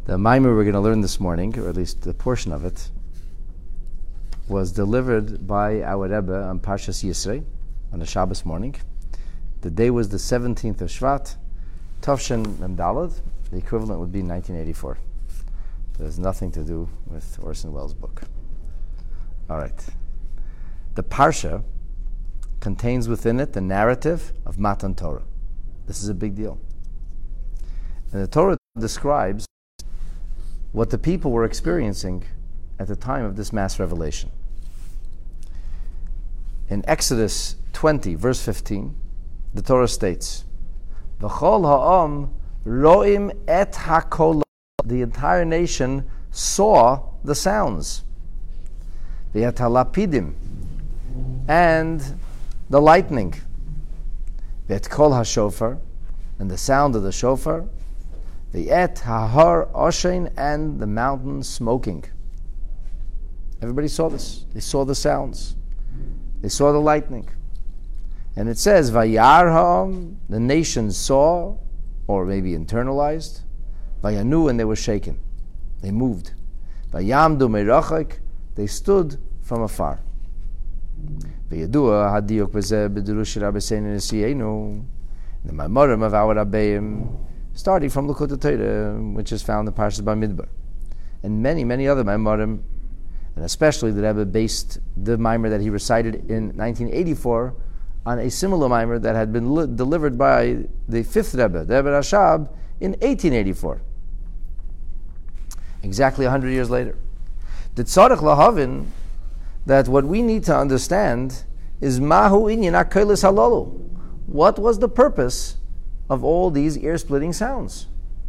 The Maimer we're going to learn this morning, or at least a portion of it, was delivered by our Rebbe on Parshas Yisrei on a Shabbos morning. The day was the 17th of Shvat, Tovshin Mem Daled. The equivalent would be 1984. It has nothing to do with Orson Welles' book. All right. The Parsha contains within it the narrative of Matan Torah. This is a big deal. And the Torah describes what the people were experiencing at the time of this mass revelation. In Exodus 20, verse 15, the Torah states, V'chol ha'am ro'im et ha'kol. The entire nation saw the sounds. V'et ha'lapidim, and the lightning. V'et kol ha'shofar, and the sound of the shofar. V'et ha'har oshen, and the mountain smoking. Everybody saw this. They saw the sounds. They saw the lightning. And it says, Vayar ha'am, the nation saw, or maybe internalized. Vayanu, and they were shaken. They moved. Vayamdu meirachik, they stood from afar. Vayadua hadiyok b'zeh b'durush rabbeinu nesienu, the Maimorim of our Rabbeim, starting from Likutei Torah, which is found in Parshas Bamidbar, and many other Maimorim, and especially the Rebbe based the Maimer that he recited in 1984 on a similar Maimer that had been delivered by the fifth Rebbe, the Rebbe Rashab, in 1884. Exactly 100 years later. The Tzarech Lahavin, that what we need to understand is Mahu Inyan HaKolos Halalu. What was the purpose of all these ear-splitting sounds?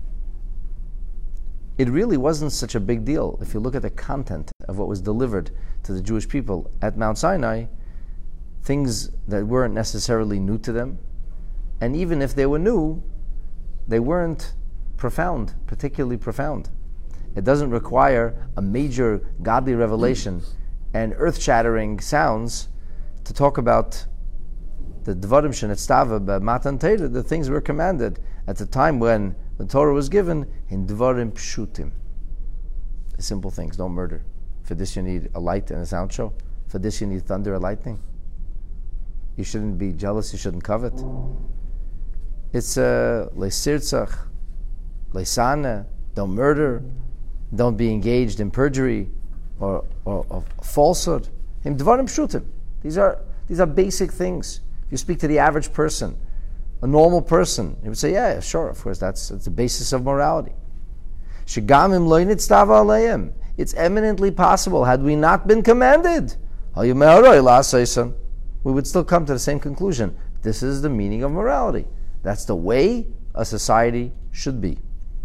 It really wasn't such a big deal. If you look at the content of what was delivered to the Jewish people at Mount Sinai, things that weren't necessarily new to them, and even if they were new, they weren't profound, particularly profound. It doesn't require a major godly revelation and earth-shattering sounds to talk about the Dvarim Shenetztava Matan Torah, the things were commanded at the time when the Torah was given in Dvarim Pshutim. The simple things, don't murder. For this you need a light and a sound show. For this you need thunder and lightning. You shouldn't be jealous, you shouldn't covet. It's le'sirtzach, le'sana, don't murder, don't be engaged in perjury or falsehood. In Dvarim Pshutim. These are basic things. If you speak to the average person, a normal person, he would say, yeah, sure, of course, that's the basis of morality. Shegamim lo nitztava aleim. It's eminently possible, had we not been commanded, we would still come to the same conclusion. This is the meaning of morality. That's the way a society should be.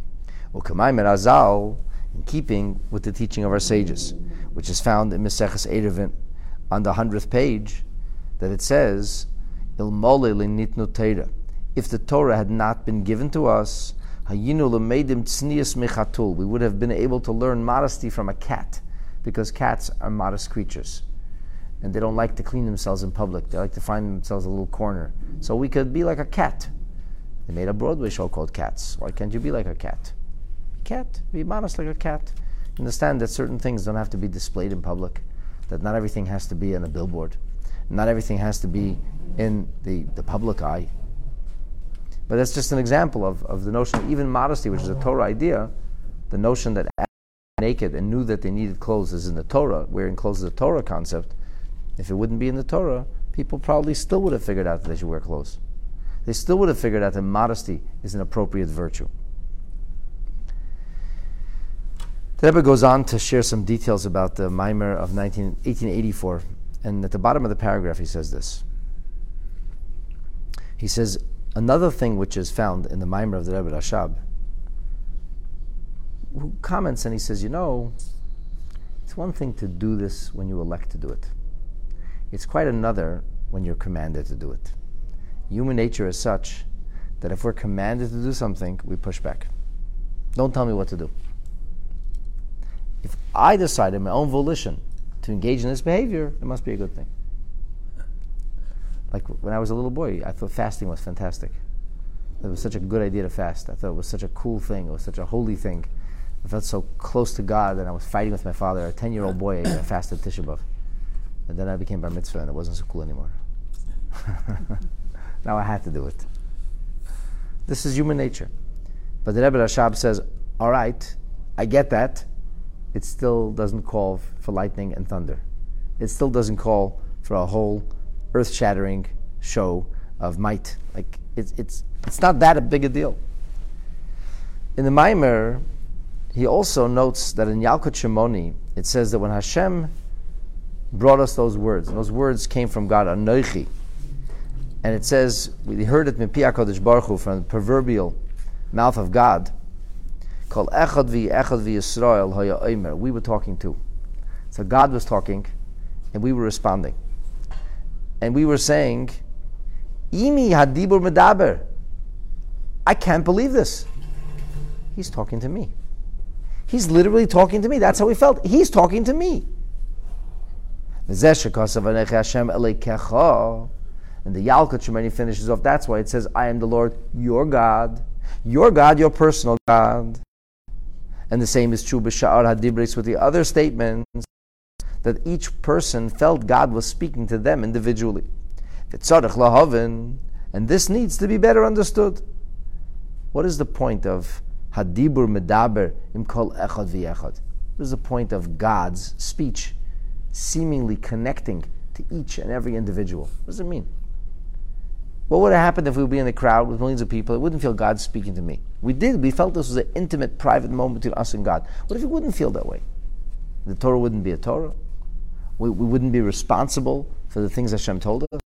In keeping with the teaching of our sages, which is found in Maseches Eruvin on the 100th page, that it says, Ilmole linitnu Torah. If the Torah had not been given to us, hayinu lemeidim tznius mechatul, we would have been able to learn modesty from a cat, because cats are modest creatures, and they don't like to clean themselves in public. They like to find themselves a little corner. So we could be like a cat. They made a Broadway show called Cats. Why can't you be like a cat? Cat, be modest like a cat. Understand that certain things don't have to be displayed in public, that not everything has to be on a billboard, not everything has to be in the public eye. But that's just an example of the notion of even modesty, which is a Torah idea. The notion that naked and knew that they needed clothes is in the Torah. Wearing clothes is a Torah concept. If it wouldn't be in the Torah, people probably still would have figured out that they should wear clothes. They still would have figured out that modesty is an appropriate virtue. The Rebbe goes on to share some details about the Maimer of 1884, and at the bottom of the paragraph he says this. He says, another thing which is found in the Maimer of the Rebbe Rashab, who comments and he says, it's one thing to do this when you elect to do it. It's quite another when you're commanded to do it. Human nature is such that if we're commanded to do something, we push back. Don't tell me what to do. If I decide in my own volition to engage in this behavior, it must be a good thing. Like when I was a little boy, I thought fasting was fantastic. It was such a good idea to fast. I thought it was such a cool thing. It was such a holy thing. I felt so close to God, and I was fighting with my father. A 10-year-old boy, I fasted Tisha B'Av. And then I became bar mitzvah, and it wasn't so cool anymore. Now I had to do it. This is human nature. But the Rebbe Rashab says, all right, I get that. It still doesn't call for lightning and thunder. It still doesn't call for a whole earth-shattering show of might. Like it's not that a big a deal. In the Maimer, he also notes that in Yalkut Shimoni, it says that when Hashem brought us those words, and those words came from God, Anoichi, and it says, we heard it Mipi HaKadosh Baruch Hu, from the proverbial mouth of God, called Echad Yisrael Haya Omer. We were talking too. So God was talking, and we were responding. And we were saying, Imi Hadibur Medaber. I can't believe this. He's talking to me. He's literally talking to me. That's how we felt. He's talking to me. And the Yalkut Shemini finishes off. That's why it says, I am the Lord, your God, your personal God. And the same is true b'sha'ar hadibris, with the other statements, that each person felt God was speaking to them individually. And this needs to be better understood. What is the point of hadibur medaber im kol echad v'echad? What is the point of God's speech seemingly connecting to each and every individual? What does it mean? What would have happened if we would be in a crowd with millions of people? It wouldn't feel God speaking to me. We felt this was an intimate, private moment between us and God. What if it wouldn't feel that way? The Torah wouldn't be a Torah. We wouldn't be responsible for the things Hashem told us.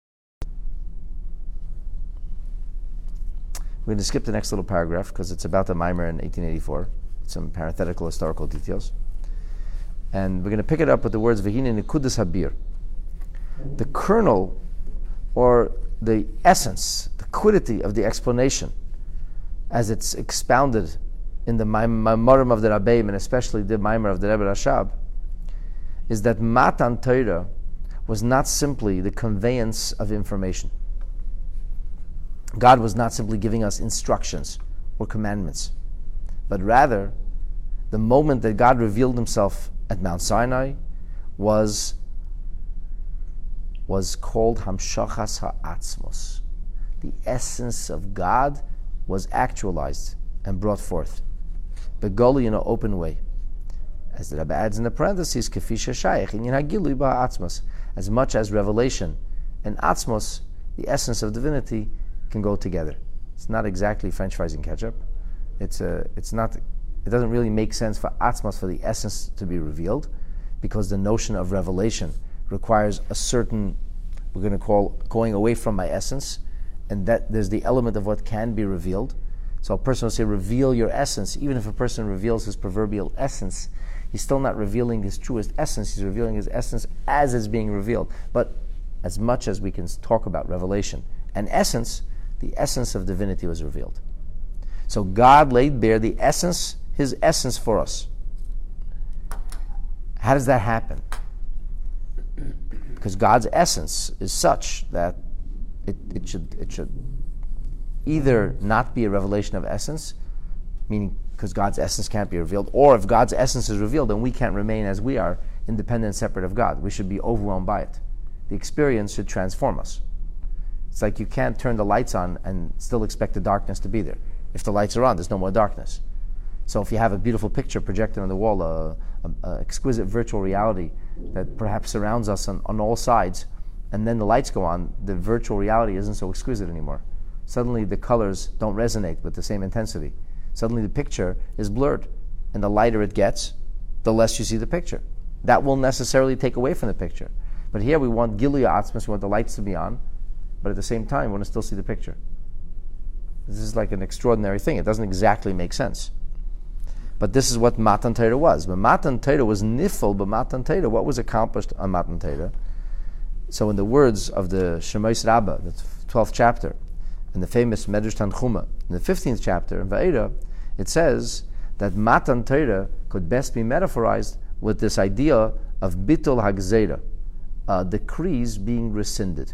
We're going to skip the next little paragraph because it's about the Maimer in 1884. Some parenthetical historical details. And we're going to pick it up with the words V'hine Nekudas Habir. The kernel, or the essence, the quiddity of the explanation, as it's expounded in the Maimarim of the Rabbeim, and especially the Maimer of the Rebbe Rashab, is that Matan Torah was not simply the conveyance of information. God was not simply giving us instructions or commandments, but rather, the moment that God revealed Himself at Mount Sinai was called Hamshachas Ha'atzmos. The essence of God was actualized and brought forth. Begoli, in an open way. As the Rebbe adds in the parentheses, Kefi sheshayich inyan hagilui ba'atzmos. As much as revelation and atzmos, the essence of divinity, can go together. It's not exactly French fries and ketchup. It doesn't really make sense for atzmos, for the essence to be revealed, because the notion of revelation requires a certain, we're going to call, going away from my essence, and that there's the element of what can be revealed. So a person will say, reveal your essence. Even if a person reveals his proverbial essence, he's still not revealing his truest essence. He's revealing his essence as it's being revealed. But as much as we can talk about revelation and essence, the essence of divinity was revealed. So God laid bare the essence, His essence for us. How does that happen? Because God's essence is such that it should either not be a revelation of essence, meaning because God's essence can't be revealed, or if God's essence is revealed, then we can't remain as we are, independent and separate of God. We should be overwhelmed by it. The experience should transform us. It's like you can't turn the lights on and still expect the darkness to be there. If the lights are on, there's no more darkness. So if you have a beautiful picture projected on the wall, a exquisite virtual reality that perhaps surrounds us on all sides, and then the lights go on, the virtual reality isn't so exquisite anymore. Suddenly the colors don't resonate with the same intensity. Suddenly the picture is blurred, and the lighter it gets, the less you see the picture. That will necessarily take away from the picture. But here we want Giluya Atzmos, we want the lights to be on, but at the same time we want to still see the picture. This is like an extraordinary thing. It doesn't exactly make sense. But this is what Matan Torah was. But Matan Torah was nifl, but Matan Torah, what was accomplished on Matan Torah? So in the words of the Shemos Rabbah, the 12th chapter, and the famous Medrash Tanchuma, in the 15th chapter, in Va'era, it says that Matan Torah could best be metaphorized with this idea of Bitul HaGzeira, decrees being rescinded.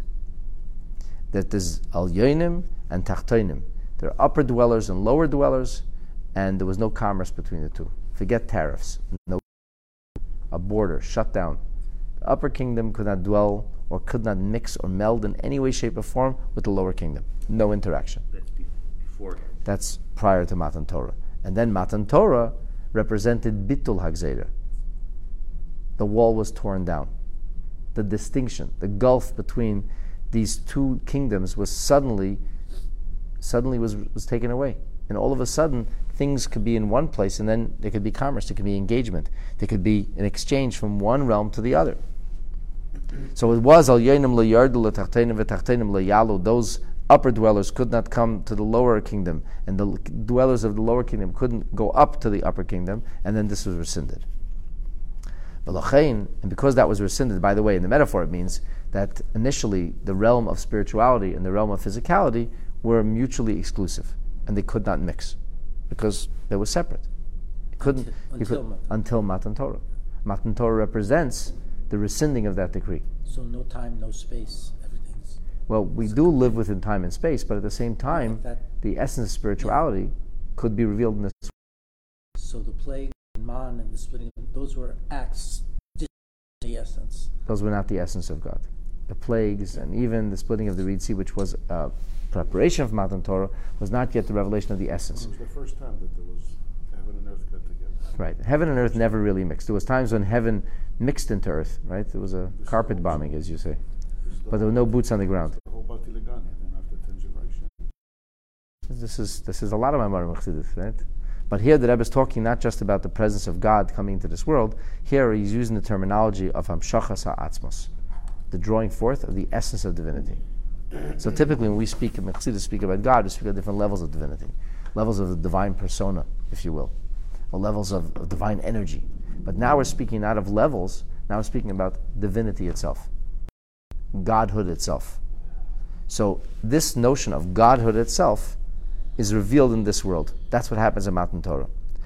That there's Al Yonim and Tachtonim. There are upper dwellers and lower dwellers, and there was no commerce between the two. Forget tariffs. No, a border shut down. The upper kingdom could not dwell or could not mix or meld in any way, shape, or form with the lower kingdom. No interaction. That's before. That's prior to Matan Torah. And then Matan Torah represented Bitul Hagzera. The wall was torn down. The distinction, the gulf between these two kingdoms was suddenly was taken away. And all of a sudden, things could be in one place, and then there could be commerce, there could be engagement, there could be an exchange from one realm to the other. So it was al yenim leyardu letachtenim v'tachtenim leyalu. Those upper dwellers could not come to the lower kingdom, and the dwellers of the lower kingdom couldn't go up to the upper kingdom, and then this was rescinded. And because that was rescinded, by the way, in the metaphor it means that initially the realm of spirituality and the realm of physicality were mutually exclusive, and they could not mix because they were separate. Until Matan Torah. Matan Torah represents the rescinding of that decree. So no time, no space, everything's... Well, we do live within time and space, but at the same time, the essence of spirituality could be revealed in this. So the plague and man and the splitting, those were acts, the essence. Those were not the essence of God. The plagues and even the splitting of the Reed Sea, which was preparation of Matan Torah, was not yet the revelation of the essence. It was the first time that there was heaven and earth got together. Right. Heaven and earth never really mixed. There was times when heaven mixed into earth, right? There was a carpet bombing, as you say. But there were no boots on the ground. The whole Bati Legani, then after 10 generations. This is a lot of Maimarim Chassidus, right? But here the Rebbe is talking not just about the presence of God coming into this world. Here he's using the terminology of Hamshachas HaAtzmos, the drawing forth of the essence of divinity. So typically when we speak, in Chassidus speak about God, we speak of different levels of divinity. Levels of the divine persona, if you will. Or levels of divine energy. But now we're speaking not of levels, now we're speaking about divinity itself. Godhood itself. So this notion of Godhood itself is revealed in this world. That's what happens in Matan Torah.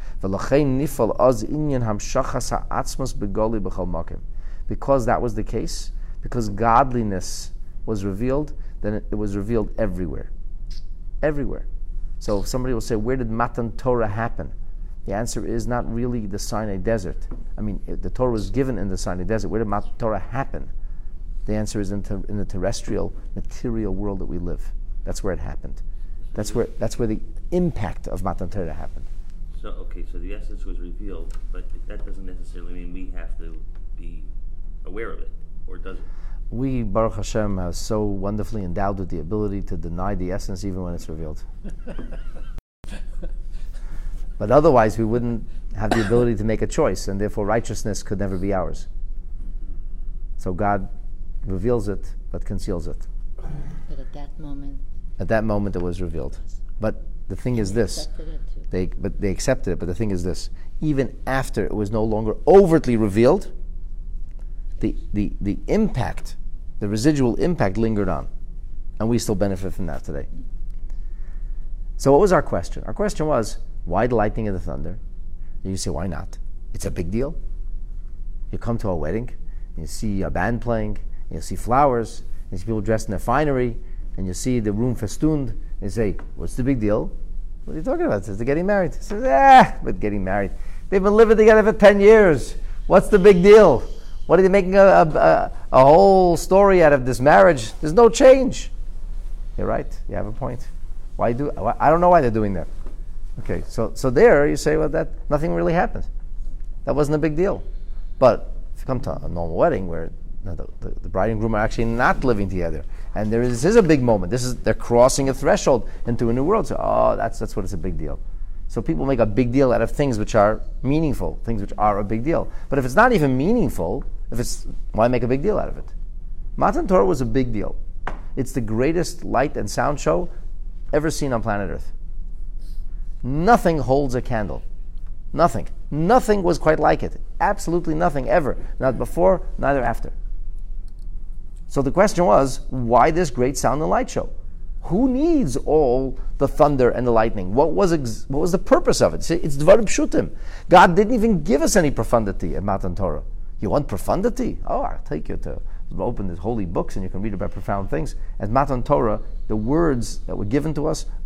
Because that was the case, because godliness was revealed, then it was revealed everywhere. Everywhere. So if somebody will say, where did Matan Torah happen? The answer is not really the Sinai desert. I mean, the Torah was given in the Sinai desert. Where did Matan Torah happen? The answer is in the terrestrial, material world that we live. That's where it happened. That's where the impact of Matan Torah happened. So the essence was revealed, but that doesn't necessarily mean we have to be aware of it, or does it? We, Baruch Hashem, are so wonderfully endowed with the ability to deny the essence even when it's revealed. But otherwise we wouldn't have the ability to make a choice, and therefore righteousness could never be ours. So God reveals it, but conceals it. But at that moment it was revealed. But the thing is this, they accepted it, but the thing is this, even after it was no longer overtly revealed, the impact, the residual impact lingered on. And we still benefit from that today. So what was our question? Our question was, why the lightning and the thunder? And you say, why not? It's a big deal. You come to a wedding, you see a band playing, you see flowers, you see people dressed in their finery, and you see the room festooned, and you say, what's the big deal? What are you talking about? Says they're getting married. Says, but getting married. They've been living together for 10 years. What's the big deal? What are they making a whole story out of this marriage? There's no change. You're right. You have a point. I don't know why they're doing that. Okay, so there you say, well, that nothing really happened. That wasn't a big deal. But if you come to a normal wedding where the bride and groom are actually not living together, and this is a big moment. They're crossing a threshold into a new world. So, that's what it's a big deal. So people make a big deal out of things which are meaningful, things which are a big deal. But if it's not even meaningful, why make a big deal out of it? Matan Torah was a big deal. It's the greatest light and sound show ever seen on planet Earth. Nothing holds a candle. Nothing. Nothing was quite like it. Absolutely nothing ever. Not before, neither after. So the question was, why this great sound and light show? Who needs all the thunder and the lightning? What was the purpose of it? It's Dvarim Pshutim. God didn't even give us any profundity at Matan Torah. You want profundity? I'll take you to open the holy books and you can read about profound things. At Matan Torah, the words that were given to us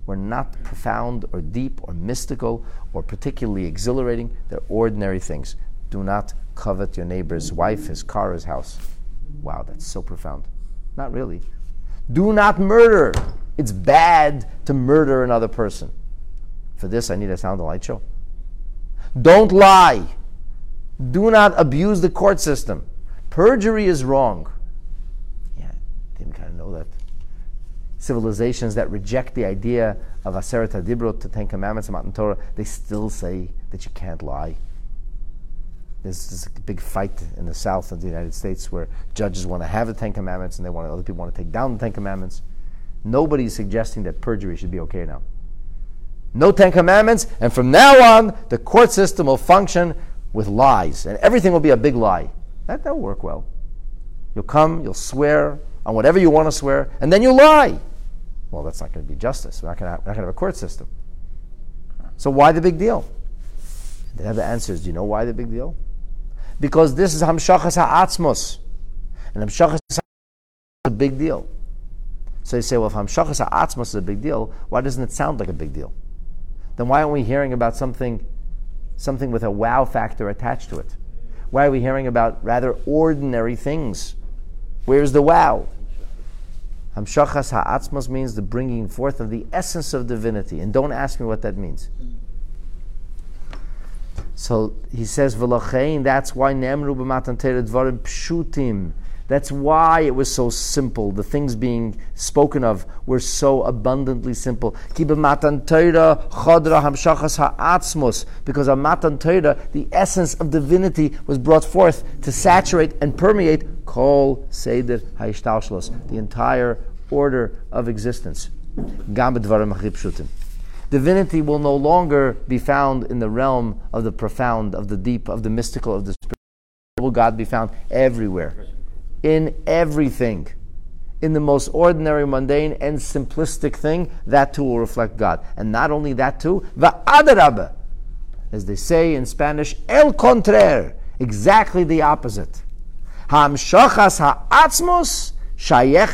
were not profound or deep or mystical or particularly exhilarating. They're ordinary things. Do not covet your neighbor's wife, his car, his house. Wow, that's so profound. Not really. Do not murder. It's bad to murder another person. For this, I need a sound and light show. Don't lie. Do not abuse the court system. Perjury is wrong. Yeah, I didn't kind of know that. Civilizations that reject the idea of Aseret HaDibrot, the Ten Commandments, Matan Torah, they still say that you can't lie. There's this big fight in the south of the United States where judges want to have the Ten Commandments and other people want to take down the Ten Commandments. Nobody's suggesting that perjury should be okay now. No Ten Commandments, and from now on, the court system will function with lies, and everything will be a big lie. That'll work well. You'll come, you'll swear on whatever you want to swear, and then you'll lie. Well, that's not going to be justice. We're not going to have a court system. So why the big deal? They have the answers. Do you know why the big deal? Because this is Hamshachas Ha'atzmos. And Hamshachas Ha'atzmos is a big deal. So you say, well, if Hamshachas Ha'atzmos is a big deal, why doesn't it sound like a big deal? Then why aren't we hearing about something with a wow factor attached to it? Why are we hearing about rather ordinary things? Where's the wow? Hamshachas Ha'atzmos means the bringing forth of the essence of divinity. And don't ask me what that means. So he says, V'lachein, that's why Nemru b'matan Torah dvarim pshutim. That's why it was so simple. The things being spoken of were so abundantly simple. Ki b'matan Torah chodra hamshachas ha'atzmos. Because of matan Torah, the essence of divinity was brought forth to saturate and permeate kol seder ha'ishtalshlos, the entire order of existence. Gam b'dvarim achri pshutim. Divinity will no longer be found in the realm of the profound, of the deep, of the mystical, of the spiritual. Will God be found everywhere, in everything, in the most ordinary, mundane, and simplistic thing. That too will reflect God, and not only that too, va'adarabah, as they say in Spanish, el contraire, exactly the opposite. Hamshachas ha'atzmos. When you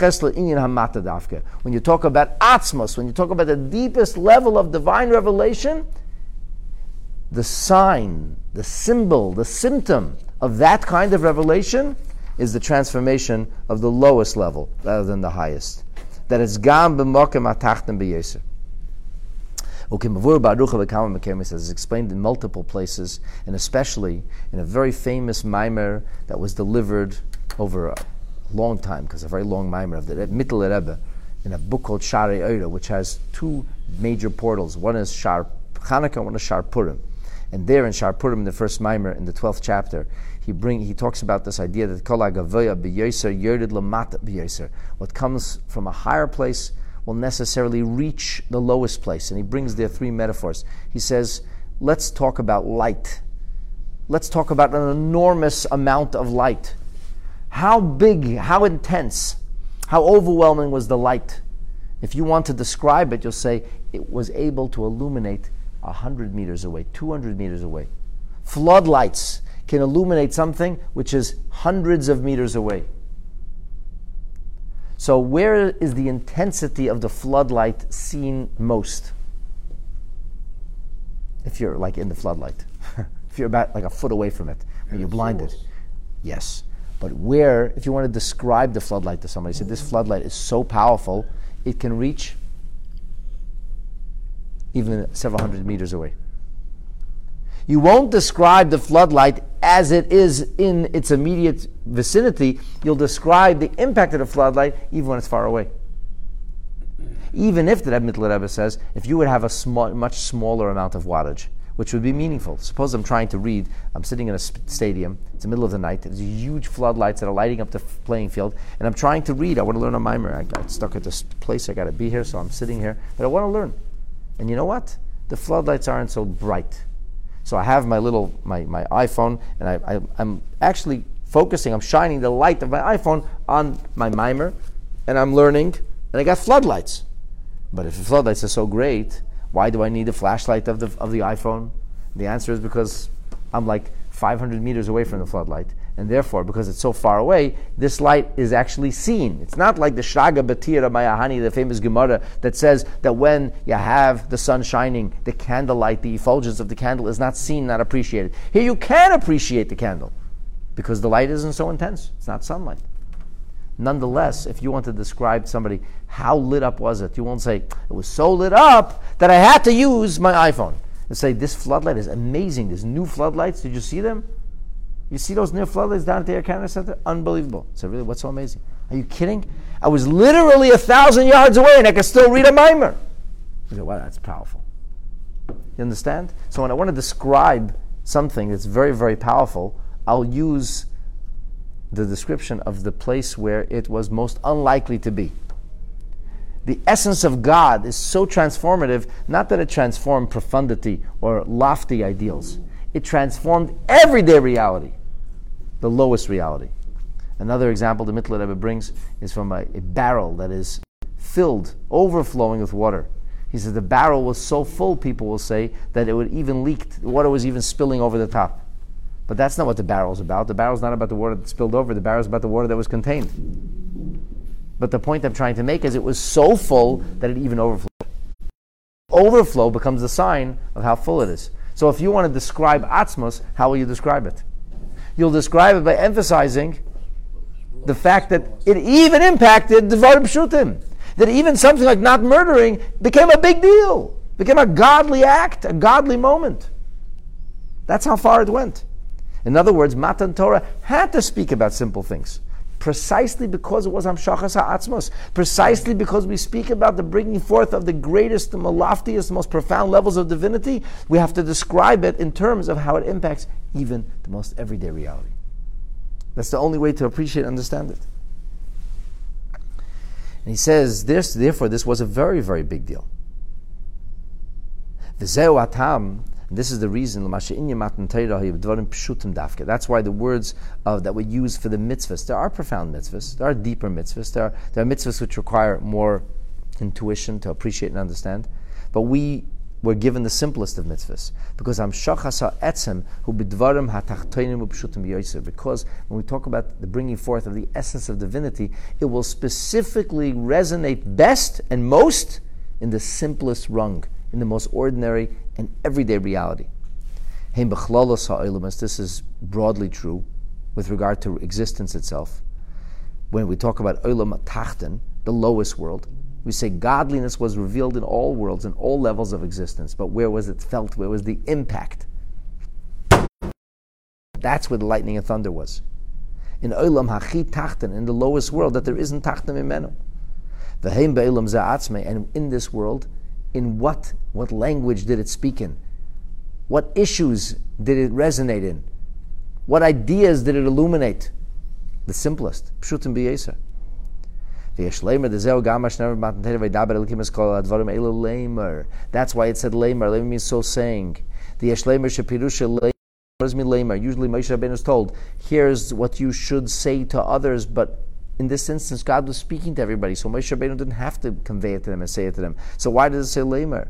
talk about atzmos, when you talk about the deepest level of divine revelation, the sign, the symbol, the symptom of that kind of revelation is the transformation of the lowest level rather than the highest. That is gam b'mokem atachtem b'yeser. As is explained in multiple places, and especially in a very famous mimer that was delivered over a long time, because a very long mimer of the Mittler Rebbe, in a book called Sharei Oira, which has two major portals. One is Shar Chanukah, one is Shar Purim. And there in Shar Purim, in the first mimer, in the 12th chapter, he talks about this idea that Kol HaGavoya b'yoser yored lamata b'yoser. What comes from a higher place will necessarily reach the lowest place. And he brings there three metaphors. He says, let's talk about light. Let's talk about an enormous amount of light. How big, how intense, how overwhelming was the light? If you want to describe it, you'll say it was able to illuminate 100 meters away, 200 meters away. Floodlights can illuminate something which is hundreds of meters away. So where is the intensity of the floodlight seen most? If you're like in the floodlight. If you're about like a foot away from it, when you're blinded. Yes. But where, if you want to describe the floodlight to somebody, say this floodlight is so powerful, it can reach even several hundred meters away. You won't describe the floodlight as it is in its immediate vicinity. You'll describe the impact of the floodlight even when it's far away. Even if, the Mittler Rebbe says, if you would have a much smaller amount of wattage, which would be meaningful. Suppose I'm trying to read, I'm sitting in a stadium, it's the middle of the night, there's huge floodlights that are lighting up the playing field, and I'm trying to read, I want to learn a mimer, I got stuck at this place, I got to be here, so I'm sitting here, but I want to learn. And you know what? The floodlights aren't so bright. So I have my iPhone, and I'm actually focusing, I'm shining the light of my iPhone on my mimer, and I'm learning, and I got floodlights. But if the floodlights are so great, why do I need a flashlight of the iPhone? The answer is because I'm like 500 meters away from the floodlight, and therefore, because it's so far away, this light is actually seen. It's not like the Shraga Batira Mayahani, the famous Gemara, that says that when you have the sun shining, the candlelight, the effulgence of the candle is not seen, not appreciated. Here you can appreciate the candle, because the light isn't so intense. It's not sunlight. Nonetheless, if you want to describe somebody, how lit up was it? You won't say, it was so lit up that I had to use my iPhone. And say, this floodlight is amazing. There's new floodlights. Did you see them? You see those new floodlights down at the Air Canada Center? Unbelievable. So really, what's so amazing? Are you kidding? I was literally 1,000 yards away and I could still read a mimer. You say, wow, that's powerful. You understand? So when I want to describe something that's very, very powerful, I'll use the description of the place where it was most unlikely to be. The essence of God is so transformative, not that it transformed profundity or lofty ideals. It transformed everyday reality, the lowest reality. Another example the Mittler Rebbe brings is from a barrel that is filled, overflowing with water. He says the barrel was so full, people will say, that it would even leak, the water was even spilling over the top. But that's not what the barrel is about. The barrel is not about the water that spilled over. The barrel is about the water that was contained. But the point I'm trying to make is it was so full that it even overflowed. Overflow becomes the sign of how full it is. So if you want to describe Atzmos, how will you describe it? You'll describe it by emphasizing the fact that it even impacted Devarim Pshutim. That even something like not murdering became a big deal. Became a godly act, a godly moment. That's how far it went. In other words, Matan Torah had to speak about simple things. Precisely because it was Hamshachas HaAtzmos. Precisely because we speak about the bringing forth of the greatest, the loftiest, most profound levels of divinity, we have to describe it in terms of how it impacts even the most everyday reality. That's the only way to appreciate and understand it. And he says, therefore, this was a very, very big deal. V'zeu atam. This is the reason. That's why the words that we use for the mitzvahs, there are profound mitzvahs, there are deeper mitzvahs, there are mitzvahs which require more intuition to appreciate and understand. But we were given the simplest of mitzvahs, because because when we talk about the bringing forth of the essence of divinity, it will specifically resonate best and most in the simplest rung, in the most ordinary and everyday reality. This is broadly true with regard to existence itself. When we talk about Olam Tachten, the lowest world, we say godliness was revealed in all worlds, in all levels of existence. But where was it felt? Where was the impact? That's where the lightning and thunder was. In Olam Hachi Tachten, in the lowest world, that there isn't Tachten Mimenu. V'heim be'olam za'atzmei, and in this world, in what language did it speak in? What issues did it resonate in? What ideas did it illuminate? The simplest. Pshutim b'yeser. That's why it said lemer. Lemer means so saying. Usually Moshe Rabbeinu is told, here's what you should say to others, but in this instance, God was speaking to everybody, so Moshe Rabbeinu didn't have to convey it to them and say it to them. So why does it say lemer?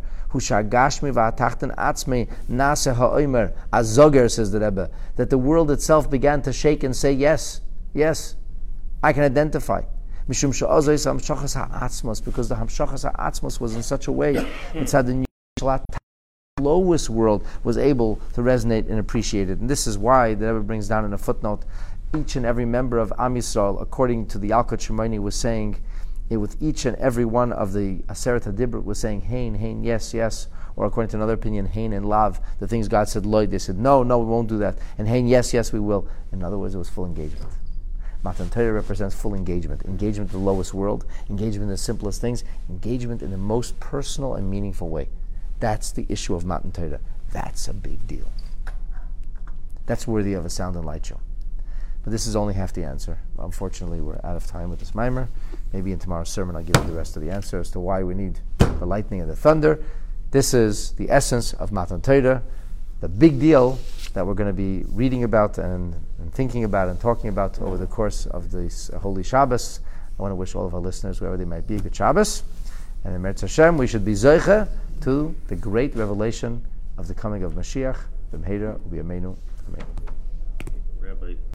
Azoger, says the Rebbe, that the world itself began to shake and say, yes, I can identify. Because the Hamshachas HaAtzmos was in such a way, inside the lowest world was able to resonate and appreciate it. And this is why the Rebbe brings down in a footnote, each and every member of Am Yisrael, according to the Yalkut Shimoni, was saying, with each and every one of the Aseret HaDibrit, was saying, hein, yes, or according to another opinion, hein and lav, the things God said, loy, they said, no, we won't do that, and hein, yes, we will. In other words, it was full engagement. Matan Torah represents full engagement in the lowest world, engagement in the simplest things, engagement in the most personal and meaningful way. That's the issue of Matan Torah. That's a big deal. That's worthy of a sound and light show. But this is only half the answer. Unfortunately, we're out of time with this mimer. Maybe in tomorrow's sermon I'll give you the rest of the answer as to why we need the lightning and the thunder. This is the essence of Matan Torah, the big deal that we're going to be reading about and thinking about and talking about over the course of this Holy Shabbos. I want to wish all of our listeners, wherever they might be, a good Shabbos. And in Meretz Hashem, we should be Zoiche to the great revelation of the coming of Mashiach, B'mheira U'B'yameinu. Amen. but